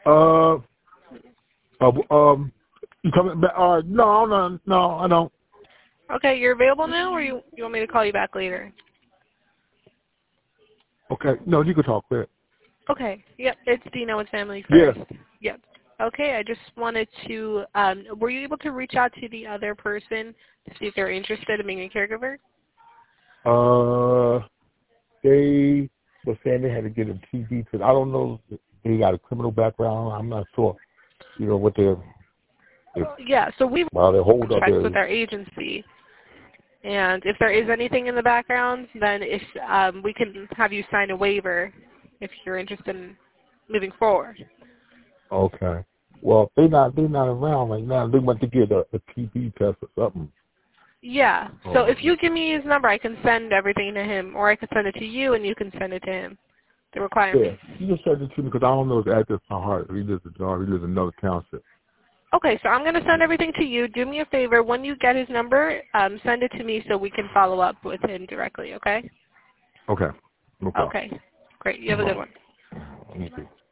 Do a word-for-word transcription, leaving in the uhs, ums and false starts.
Uh, uh, um, you coming back? Uh, no, no, no, I don't. Okay, you're available now, or you you want me to call you back later? Okay, no, you can talk there. Okay. Yep. It's Dino with Family Yeah. First. Yep. Okay. I just wanted to. Um, were you able to reach out to the other person to see if they're interested in being a caregiver? Uh, they were saying they had to get a T V because I don't know if they got a criminal background. I'm not sure. You know what their if Yeah. So we while they hold up contracts their. with our agency, and if there is anything in the background, then if um, we can have you sign a waiver if you're interested in moving forward. Okay. Well, they not they not around right now. They went to get a, a T V test or something. Yeah. So Oh. if you give me his number, I can send everything to him, or I can send it to you, and you can send it to him. The Yeah, requirements. you just send it to me because I don't know his address by heart. He lives in uh, he lives in another township. Okay, so I'm going to send everything to you. Do me a favor. When you get his number, um, send it to me so we can follow up with him directly, okay? Okay, no problem. Okay. Great. You have a No good problem. one. You too.